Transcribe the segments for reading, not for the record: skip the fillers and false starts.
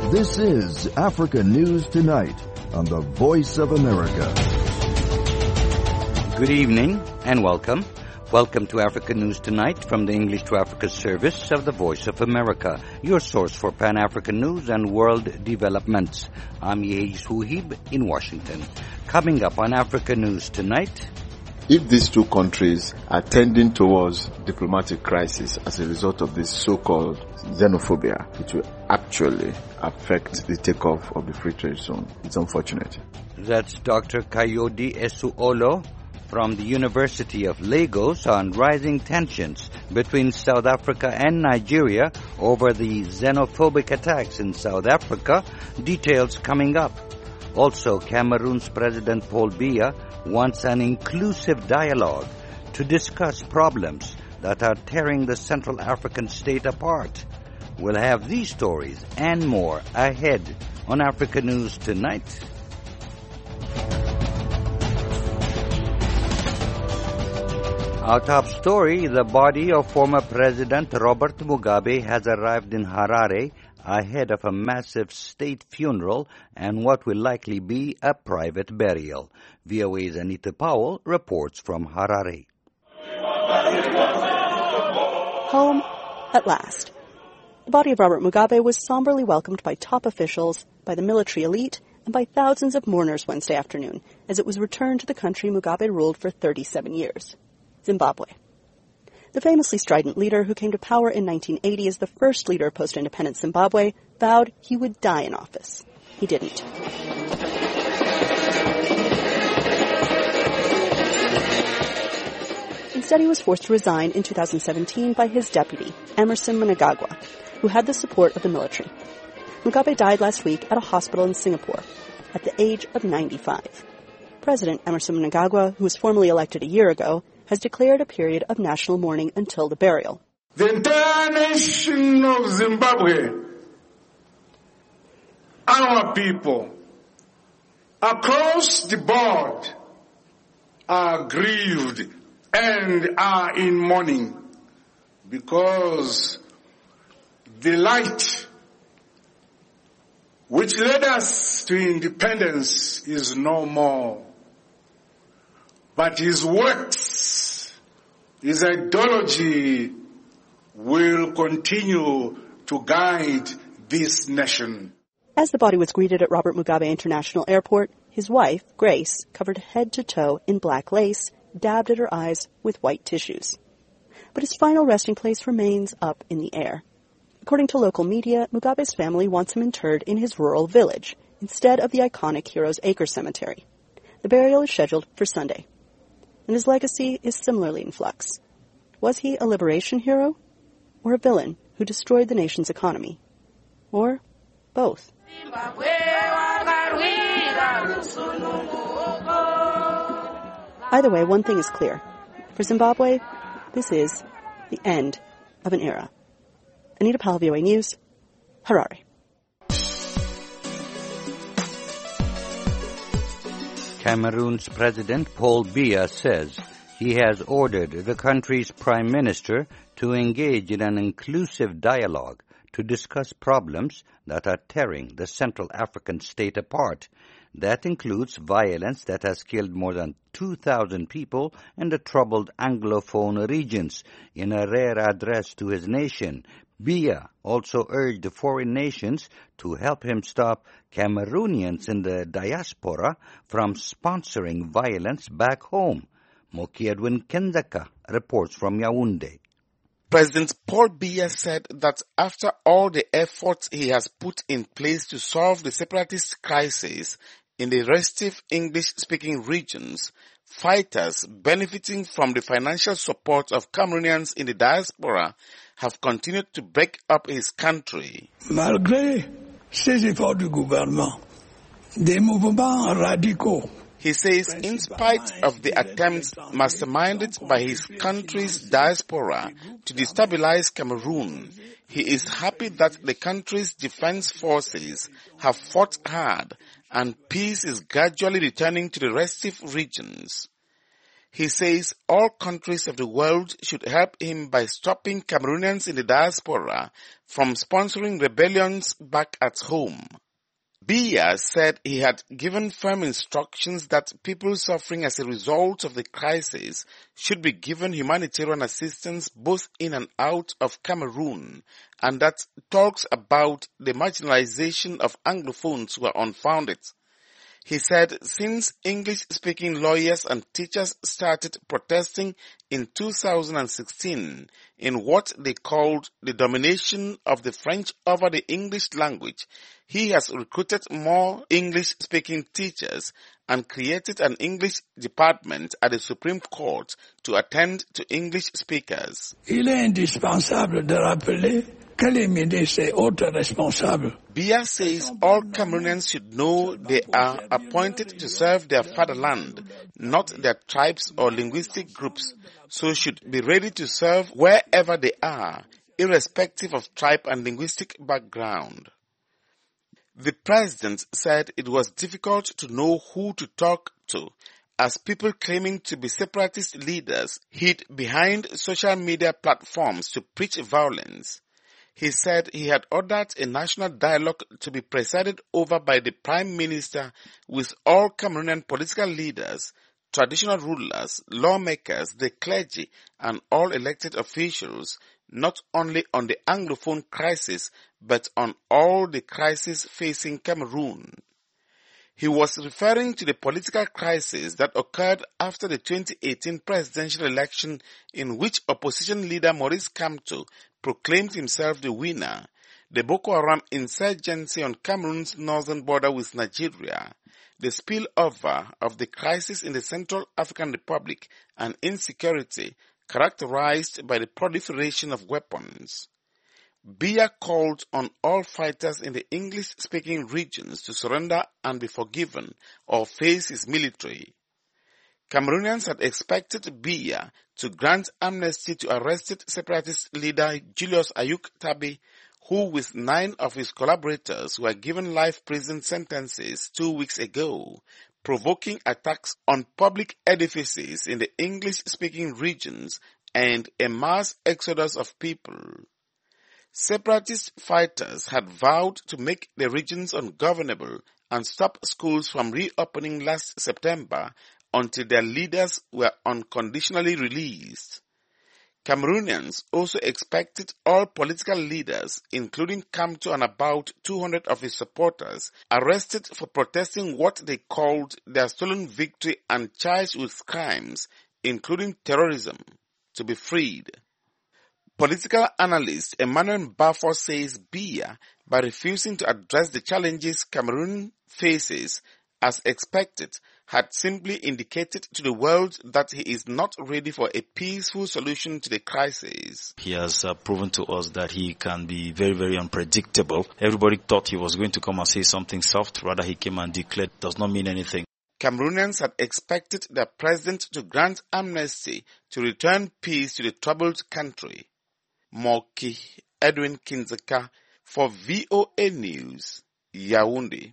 This is Africa News Tonight on the Voice of America. Good evening and welcome. Welcome to Africa News Tonight from the English to Africa service of the Voice of America, your source for Pan-African news and world developments. I'm Yehi Suhib in Washington. Coming up on Africa News Tonight. If these two countries are tending towards diplomatic crisis as a result of this so-called xenophobia, it will actually affect the takeoff of the free trade zone. It's unfortunate. That's Dr. Kayode Esuolo from the University of Lagos on rising tensions between South Africa and Nigeria over the xenophobic attacks in South Africa. Details coming up. Also, Cameroon's President Paul Biya wants an inclusive dialogue to discuss problems that are tearing the Central African state apart. We'll have these stories and more ahead on Africa News Tonight. Our top story, the body of former President Robert Mugabe has arrived in Harare ahead of a massive state funeral and what will likely be a private burial. VOA's Anita Powell reports from Harare. Home at last. The body of Robert Mugabe was somberly welcomed by top officials, by the military elite, and by thousands of mourners Wednesday afternoon as it was returned to the country Mugabe ruled for 37 years, Zimbabwe. The famously strident leader who came to power in 1980 as the first leader of post-independence Zimbabwe vowed he would die in office. He didn't. Instead, he was forced to resign in 2017 by his deputy, Emmerson Mnangagwa, who had the support of the military. Mugabe died last week at a hospital in Singapore at the age of 95. President Emmerson Mnangagwa, who was formally elected a year ago, has declared a period of national mourning until the burial. The entire nation of Zimbabwe, our people, across the board, are grieved and are in mourning because the light which led us to independence is no more. But his works, his ideology will continue to guide this nation. As the body was greeted at Robert Mugabe International Airport, his wife, Grace, covered head to toe in black lace, dabbed at her eyes with white tissues. But his final resting place remains up in the air. According to local media, Mugabe's family wants him interred in his rural village, instead of the iconic Heroes Acre Cemetery. The burial is scheduled for Sunday. And his legacy is similarly in flux. Was he a liberation hero or a villain who destroyed the nation's economy? Or both? Either way, one thing is clear. For Zimbabwe, this is the end of an era. Anita Powell, VOA News, Harare. Cameroon's President Paul Biya says he has ordered the country's prime minister to engage in an inclusive dialogue to discuss problems that are tearing the Central African state apart. That includes violence that has killed more than 2,000 people in the troubled Anglophone regions. In a rare address to his nation, Biya also urged the foreign nations to help him stop Cameroonians in the diaspora from sponsoring violence back home. Moki Edwin Kenzaka reports from Yaoundé. President Paul Biya said that after all the efforts he has put in place to solve the separatist crisis in the restive English-speaking regions, fighters benefiting from the financial support of Cameroonians in the diaspora have continued to break up his country. Malgré ces efforts du gouvernement, des mouvements radicaux. He says in spite of the attempts masterminded by his country's diaspora to destabilize Cameroon, he is happy that the country's defense forces have fought hard and peace is gradually returning to the restive regions. He says all countries of the world should help him by stopping Cameroonians in the diaspora from sponsoring rebellions back at home. Biya said he had given firm instructions that people suffering as a result of the crisis should be given humanitarian assistance both in and out of Cameroon, and that talks about the marginalization of Anglophones were unfounded. He said since English-speaking lawyers and teachers started protesting in 2016 in what they called the domination of the French over the English language, he has recruited more English-speaking teachers and created an English department at the Supreme Court to attend to English speakers. Il est indispensable de rappeler que les ministres et autres responsables. Biya says all Cameroonians should know they are appointed to serve their fatherland, not their tribes or linguistic groups, so should be ready to serve wherever they are, irrespective of tribe and linguistic background. The president said it was difficult to know who to talk to, as people claiming to be separatist leaders hid behind social media platforms to preach violence. He said he had ordered a national dialogue to be presided over by the Prime Minister with all Cameroonian political leaders, traditional rulers, lawmakers, the clergy, and all elected officials, not only on the Anglophone crisis, but on all the crises facing Cameroon. He was referring to the political crisis that occurred after the 2018 presidential election in which opposition leader Maurice Kamto proclaimed himself the winner, the Boko Haram insurgency on Cameroon's northern border with Nigeria, the spillover of the crisis in the Central African Republic, and insecurity characterized by the proliferation of weapons. Biya called on all fighters in the English-speaking regions to surrender and be forgiven or face his military. Cameroonians had expected Biya to grant amnesty to arrested separatist leader Julius Ayuk Tabi, who with 9 of his collaborators were given life prison sentences 2 weeks ago, provoking attacks on public edifices in the English-speaking regions and a mass exodus of people. Separatist fighters had vowed to make the regions ungovernable and stop schools from reopening last September until their leaders were unconditionally released. Cameroonians also expected all political leaders, including Kamto and about 200 of his supporters, arrested for protesting what they called their stolen victory and charged with crimes, including terrorism, to be freed. Political analyst Emmanuel Bafo says Biya, by refusing to address the challenges Cameroon faces as expected, had simply indicated to the world that he is not ready for a peaceful solution to the crisis. He has proven to us that he can be very, very unpredictable. Everybody thought he was going to come and say something soft. Rather, he came and declared does not mean anything. Cameroonians had expected their president to grant amnesty to return peace to the troubled country. Moki Edwin Kinzeka for VOA News, Yaoundé.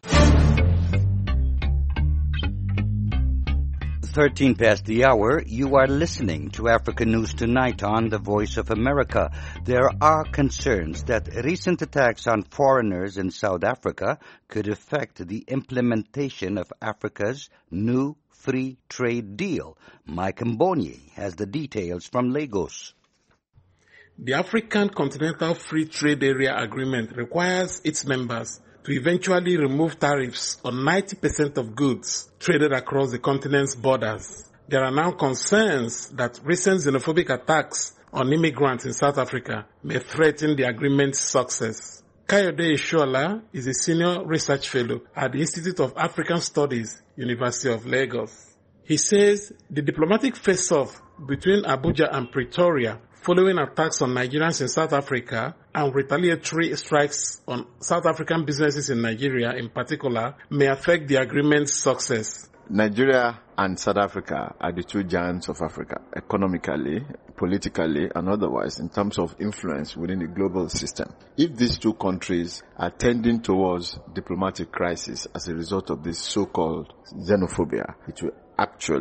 13 past the hour, you are listening to Africa News Tonight on the Voice of America. There are concerns that recent attacks on foreigners in South Africa could affect the implementation of Africa's new free trade deal. Mike Mbonye has the details from Lagos. The African Continental Free Trade Area Agreement requires its members to eventually remove tariffs on 90% of goods traded across the continent's borders. There are now concerns that recent xenophobic attacks on immigrants in South Africa may threaten the agreement's success. Kayode Ishola is a senior research fellow at the Institute of African Studies, University of Lagos. He says the diplomatic face-off between Abuja and Pretoria following attacks on Nigerians in South Africa and retaliatory strikes on South African businesses in Nigeria in particular may affect the agreement's success. Nigeria and South Africa are the two giants of Africa, economically, politically, and otherwise, in terms of influence within the global system. If these two countries are tending towards diplomatic crisis as a result of this so-called xenophobia, it will actually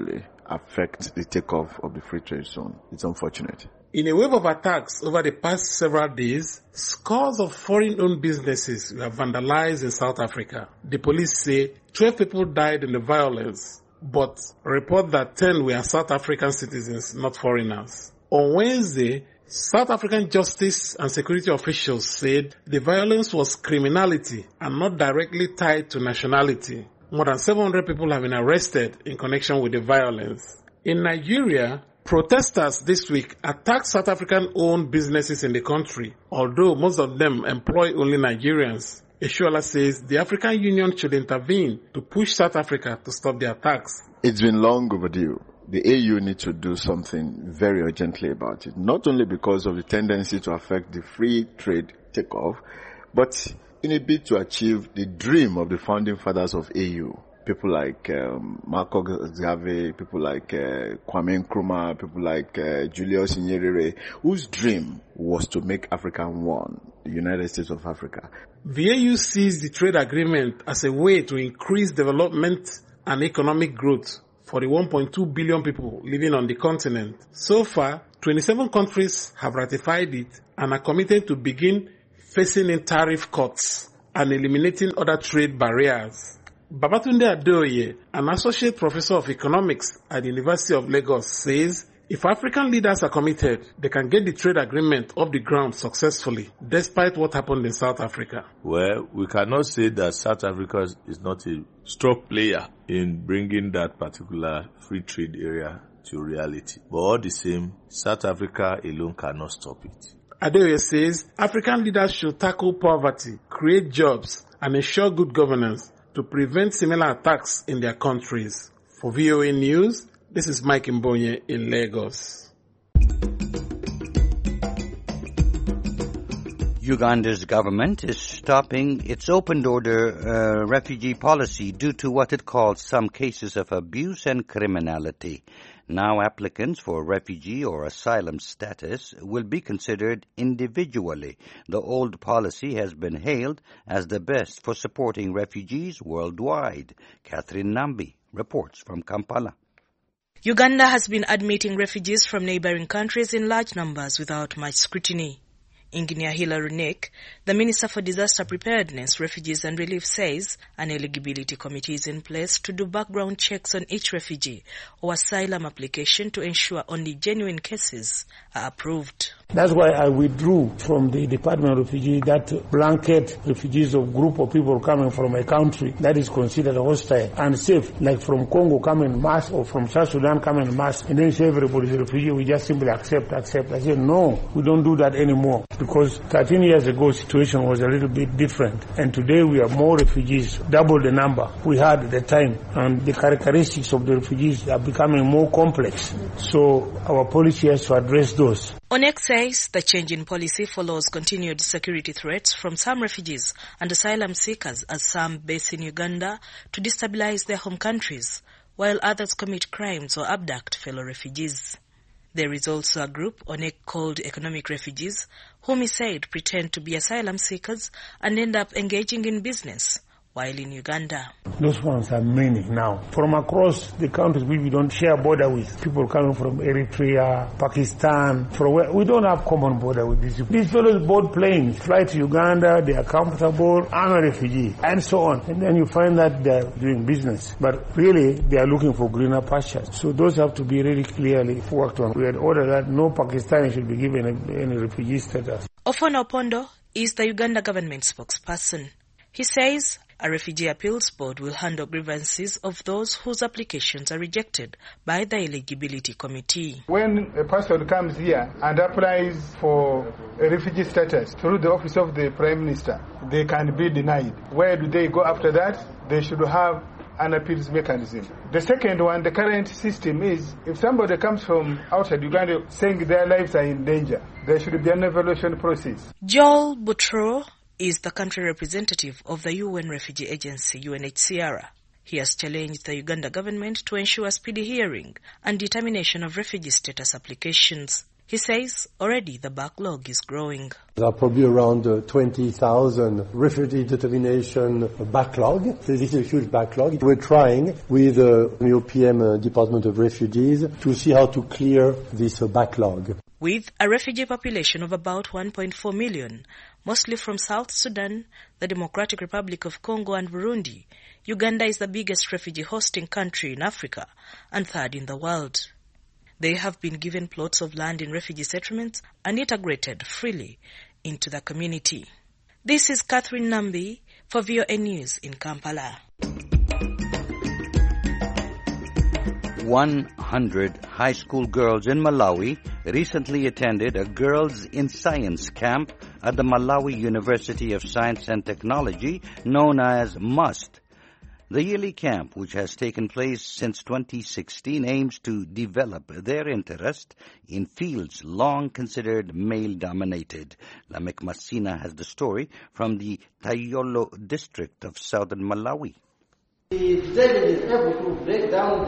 affect the takeoff of the free trade zone. It's unfortunate. In a wave of attacks over the past several days, scores of foreign-owned businesses were vandalized in South Africa. The police say 12 people died in the violence, but report that 10 were South African citizens, not foreigners. On Wednesday, South African justice and security officials said the violence was criminality and not directly tied to nationality. More than 700 people have been arrested in connection with the violence. In Nigeria, protesters this week attacked South African-owned businesses in the country, although most of them employ only Nigerians. Eshuala says the African Union should intervene to push South Africa to stop the attacks. It's been long overdue. The AU needs to do something very urgently about it, not only because of the tendency to affect the free trade takeoff, but in a bid to achieve the dream of the founding fathers of AU. People like Marco Gave, people like Kwame Nkrumah, people like Julius Nyerere, whose dream was to make Africa one, the United States of Africa. The AU sees the trade agreement as a way to increase development and economic growth for the 1.2 billion people living on the continent. So far, 27 countries have ratified it and are committed to begin facing in tariff cuts and eliminating other trade barriers. Babatunde Adeoye, an associate professor of economics at the University of Lagos, says if African leaders are committed, they can get the trade agreement off the ground successfully, despite what happened in South Africa. Well, we cannot say that South Africa is not a strong player in bringing that particular free trade area to reality. But all the same, South Africa alone cannot stop it. Adeoye says African leaders should tackle poverty, create jobs, and ensure good governance to prevent similar attacks in their countries. For VOA News, this is Mike Mbonye in Lagos. Uganda's government is stopping its open-border refugee policy due to what it calls some cases of abuse and criminality. Now applicants for refugee or asylum status will be considered individually. The old policy has been hailed as the best for supporting refugees worldwide. Catherine Nambi reports from Kampala. Uganda has been admitting refugees from neighboring countries in large numbers without much scrutiny. Engineer Hilary Nick, the Minister for Disaster Preparedness, Refugees and Relief, says an eligibility committee is in place to do background checks on each refugee or asylum application to ensure only genuine cases are approved. That's why I withdrew from the Department of Refugees that blanket refugees of group of people coming from a country that is considered hostile and safe, like from Congo coming in mass or from South Sudan coming in mass, and then say everybody's a refugee, we just simply accept. I said, no, we don't do that anymore, because 13 years ago situation was a little bit different, and today we have more refugees, double the number we had at the time, and the characteristics of the refugees are becoming more complex, so our policy has to address those. ONEC says the change in policy follows continued security threats from some refugees and asylum seekers as some base in Uganda to destabilize their home countries, while others commit crimes or abduct fellow refugees. There is also a group ONEC called economic refugees, whom he said pretend to be asylum seekers and end up engaging in business while in Uganda. Those ones are many now. From across the countries we don't share border with, people coming from Eritrea, Pakistan, from where we don't have common border with these people. These fellows board planes, fly to Uganda, they are comfortable, I'm a refugee, and so on. And then you find that they're doing business. But really, they are looking for greener pastures. So those have to be really clearly worked on. We had ordered that no Pakistani should be given any refugee status. Ofona Opondo is the Uganda government spokesperson. He says a refugee appeals board will handle grievances of those whose applications are rejected by the eligibility committee. When a person comes here and applies for a refugee status through the office of the Prime Minister, they can be denied. Where do they go after that? They should have an appeals mechanism. The second one, the current system is, if somebody comes from outside Uganda saying their lives are in danger, there should be an evaluation process. Joel Butro is the country representative of the UN Refugee Agency, UNHCR. He has challenged the Uganda government to ensure speedy hearing and determination of refugee status applications. He says already the backlog is growing. There are probably around 20,000 refugee determination backlog. This is a huge backlog. We're trying with the UPM Department of Refugees to see how to clear this backlog. With a refugee population of about 1.4 million, mostly from South Sudan, the Democratic Republic of Congo and Burundi, Uganda is the biggest refugee hosting country in Africa and third in the world. They have been given plots of land in refugee settlements and integrated freely into the community. This is Catherine Nambi for VOA News in Kampala. 100 high school girls in Malawi recently attended a Girls in Science camp at the Malawi University of Science and Technology known as MUST. The yearly camp, which has taken place since 2016, aims to develop their interest in fields long considered male-dominated. Lamek Masina has the story from the Tayolo district of southern Malawi. The training is able to break down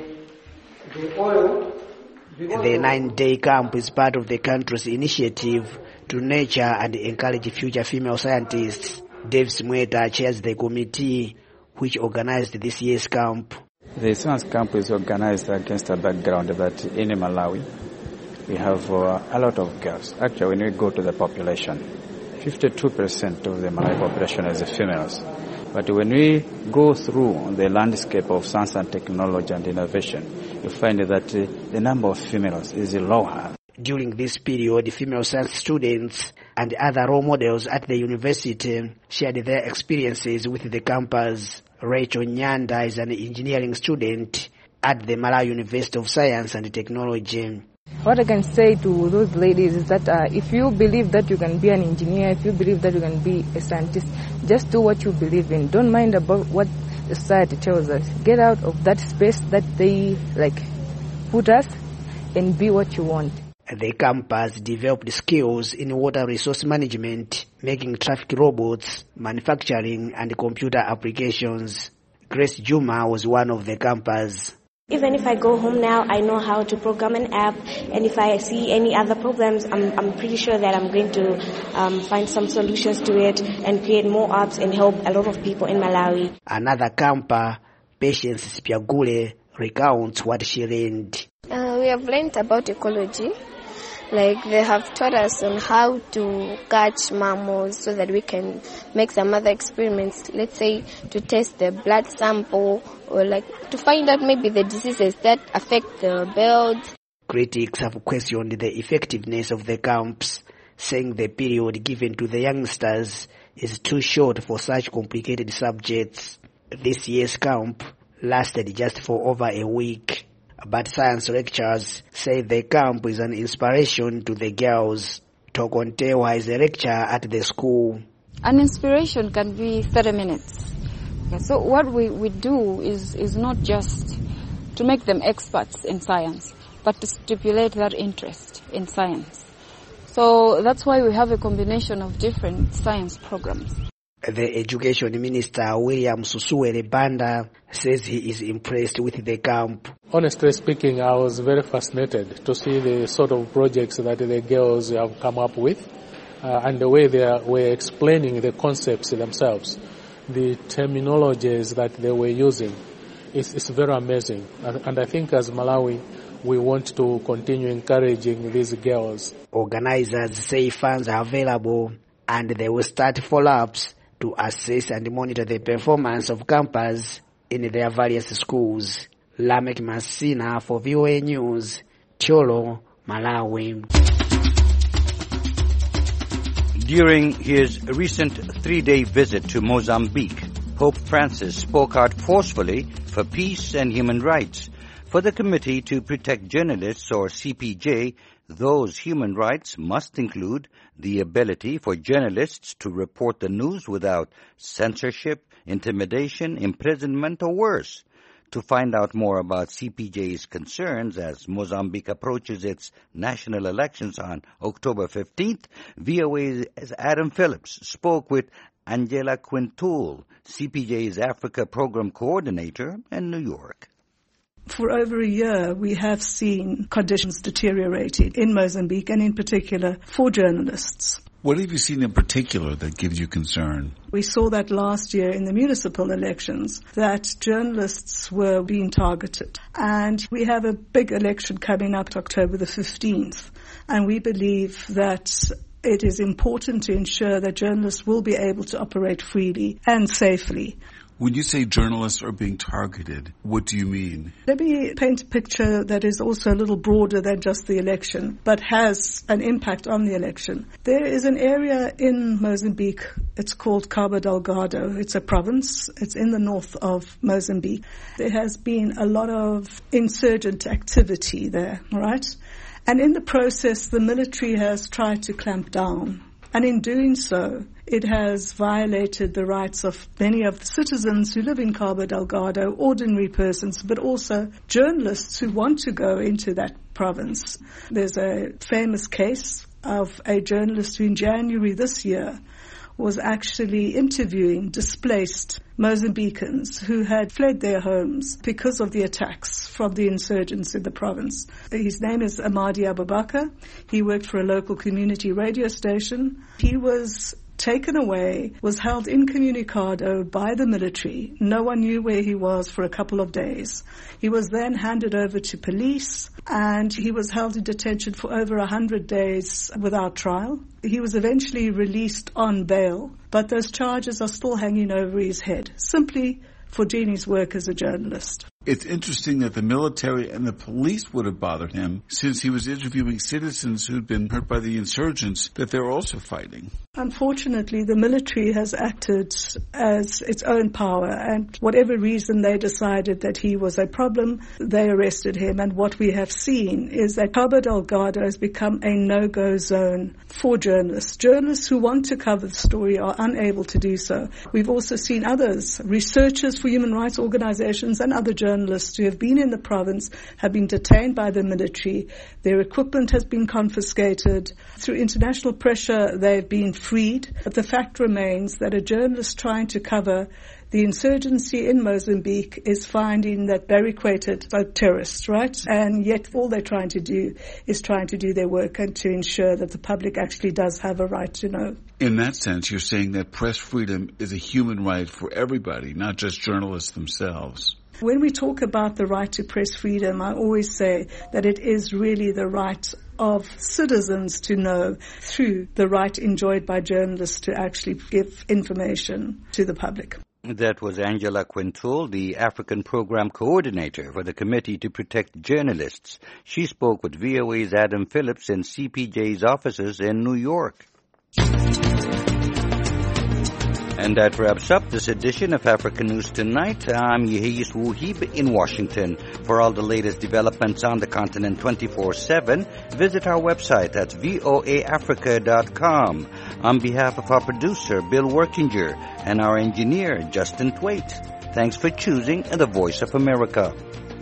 the oil. The 9-day camp is part of the country's initiative to nurture and encourage future female scientists. Dave Smweta chairs the committee which organized this year's camp. The science camp is organized against a background that in Malawi we have a lot of girls. Actually, when we go to the population, 52% of the Malawi population is females. But when we go through the landscape of science and technology and innovation, you find that the number of females is lower. During this period, female science students and other role models at the university shared their experiences with the campus. Rachel Nyanda is an engineering student at the Malawi University of Science and Technology. What I can say to those ladies is that if you believe that you can be an engineer, if you believe that you can be a scientist, just do what you believe in. Don't mind about what society tells us. Get out of that space that they put us and be what you want. The campus developed skills in water resource management, making traffic robots, manufacturing and computer applications. Grace Juma was one of the campers. Even if I go home now, I know how to program an app, and if I see any other problems, I'm pretty sure that I'm going to find some solutions to it and create more apps and help a lot of people in Malawi. Another camper, Patience Spiagule, recounts what she learned. We have learned about ecology. They have taught us on how to catch mammals so that we can make some other experiments, let's say to test the blood sample or to find out maybe the diseases that affect the birds. Critics have questioned the effectiveness of the camps, saying the period given to the youngsters is too short for such complicated subjects. This year's camp lasted just for over a week. But science lecturers say the camp is an inspiration to the girls. Tokontewa is a lecturer at the school. An inspiration can be 30 minutes. Okay, so what we do is not just to make them experts in science, but to stimulate their interest in science. So that's why we have a combination of different science programs. The Education Minister, William Susuere Banda, says he is impressed with the camp. Honestly speaking, I was very fascinated to see the sort of projects that the girls have come up with and the way they were explaining the concepts themselves, the terminologies that they were using. It's very amazing. And I think as Malawi, we want to continue encouraging these girls. Organizers say funds are available and they will start follow-ups to assess and monitor the performance of campers in their various schools. Lamek Masina for VOA News, Cholo, Malawi. During his recent 3-day visit to Mozambique, Pope Francis spoke out forcefully for peace and human rights. For the Committee to Protect Journalists, or CPJ, those human rights must include the ability for journalists to report the news without censorship, intimidation, imprisonment, or worse. To find out more about CPJ's concerns as Mozambique approaches its national elections on October 15th, VOA's Adam Phillips spoke with Angela Quintul, CPJ's Africa Program Coordinator in New York. For over a year, we have seen conditions deteriorating in Mozambique, and in particular for journalists. What have you seen in particular that gives you concern? We saw that last year in the municipal elections, that journalists were being targeted. And we have a big election coming up October the 15th. And we believe that it is important to ensure that journalists will be able to operate freely and safely. When you say journalists are being targeted, what do you mean? Let me paint a picture that is also a little broader than just the election, but has an impact on the election. There is an area in Mozambique, it's called Cabo Delgado. It's a province. It's in the north of Mozambique. There has been a lot of insurgent activity there, right? And in the process, the military has tried to clamp down. And in doing so, it has violated the rights of many of the citizens who live in Cabo Delgado, ordinary persons, but also journalists who want to go into that province. There's a famous case of a journalist who in January this year was actually interviewing displaced Mozambicans who had fled their homes because of the attacks from the insurgents in the province. His name is Amadi Abubakar. He worked for a local community radio station. He was taken away, was held incommunicado by the military. No one knew where he was for a couple of days. He was then handed over to police, and he was held in detention for over 100 days without trial. He was eventually released on bail, but those charges are still hanging over his head, simply for doing his work as a journalist. It's interesting that the military and the police would have bothered him, since he was interviewing citizens who'd been hurt by the insurgents that they're also fighting. Unfortunately, the military has acted as its own power, and whatever reason they decided that he was a problem, they arrested him. And what we have seen is that Cabo Delgado has become a no-go zone for journalists. Journalists who want to cover the story are unable to do so. We've also seen others, researchers for human rights organizations and other journalists who have been in the province have been detained by the military. Their equipment has been confiscated. Through international pressure, they've been freed. But the fact remains that a journalist trying to cover the insurgency in Mozambique is finding that they're equated by terrorists, right? And yet all they're trying to do is trying to do their work and to ensure that the public actually does have a right to know. In that sense, you're saying that press freedom is a human right for everybody, not just journalists themselves. When we talk about the right to press freedom, I always say that it is really the right of citizens to know through the right enjoyed by journalists to actually give information to the public. That was Angela Quintul, the African Program Coordinator for the Committee to Protect Journalists. She spoke with VOA's Adam Phillips in CPJ's offices in New York. And that wraps up this edition of Africa News Tonight. I'm Yehiyis Wuhib in Washington. For all the latest developments on the continent 24/7, visit our website at voaafrica.com. On behalf of our producer, Bill Workinger, and our engineer, Justin Twait, thanks for choosing the Voice of America.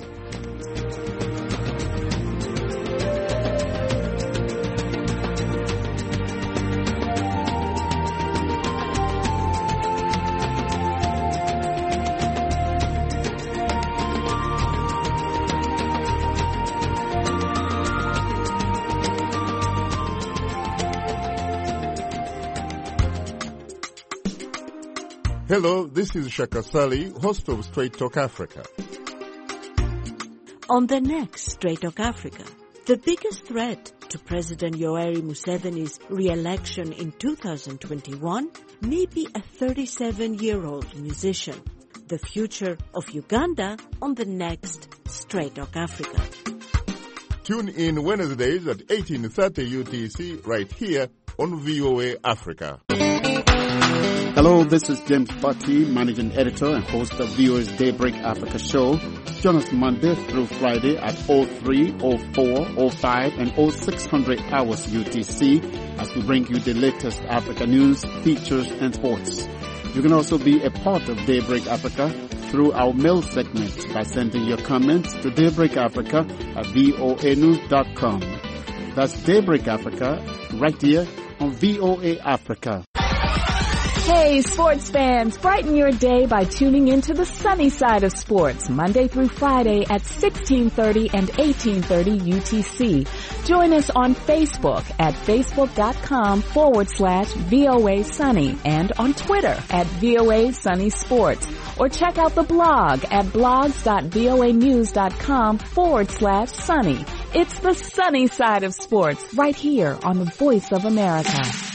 Hello, this is Shaka Sali, host of Straight Talk Africa. On the next Straight Talk Africa, the biggest threat to President Yoweri Museveni's re-election in 2021 may be a 37-year-old musician. The future of Uganda on the next Straight Talk Africa. Tune in Wednesdays at 18:30 UTC right here on VOA Africa. Hello, this is James Butty, Managing Editor and host of VOA's Daybreak Africa show. Join us Monday through Friday at 03, 04, 05 and 0600 hours UTC as we bring you the latest Africa news, features and sports. You can also be a part of Daybreak Africa through our mail segment by sending your comments to daybreakafrica at voanews.com. That's Daybreak Africa right here on VOA Africa. Hey, sports fans, brighten your day by tuning into the sunny side of sports, Monday through Friday at 1630 and 1830 UTC. Join us on Facebook at facebook.com/VOA Sunny and on Twitter at VOA Sunny Sports. Or check out the blog at blogs.voanews.com/sunny. It's the sunny side of sports right here on the Voice of America.